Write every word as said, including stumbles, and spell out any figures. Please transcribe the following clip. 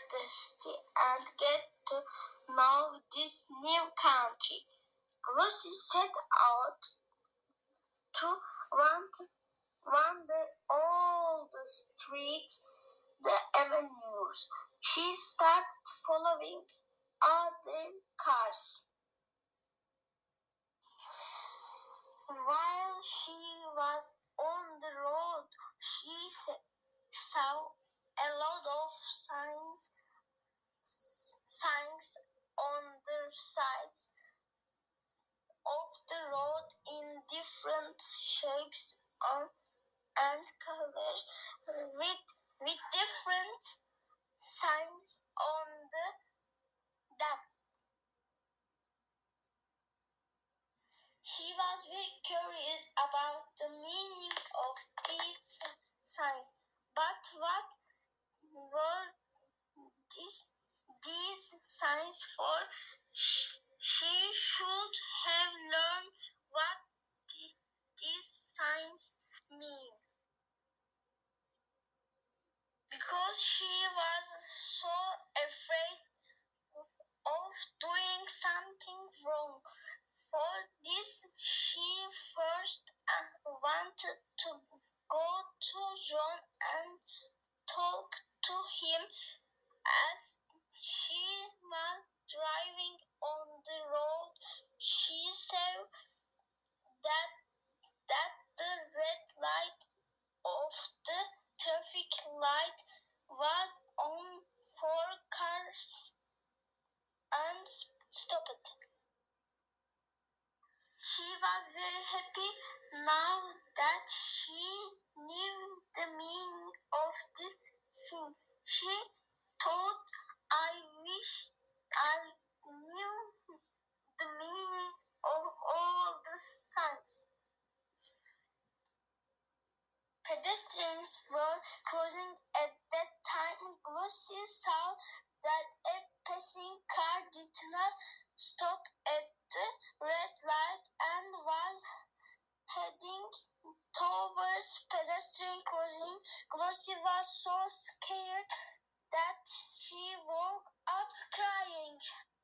the city and get to know this new country. Glossy set out to wander, wander all the streets, the avenues. She started following other cars. While she was on the road, she saw a lot of signs, signs on the sides of the road in different shapes and colors, with, with different signs on the, them. She was very curious about the meaning of these signs, but what were these, these signs for? She should have learned what the, these signs mean. Because she was so afraid of doing something wrong. For this, she first wanted to go to John and talk to him. As she was driving on the road, she saw that, that the red light of the traffic light was on for cars and stopped. She was very happy now that she knew the meaning of this scene. She thought, I wish I knew the meaning of all the signs. Pedestrians were crossing at that time. Glossy saw that a passing car did not stop at the red light and was heading towards pedestrian crossing. Glossy was so scared that she woke up crying.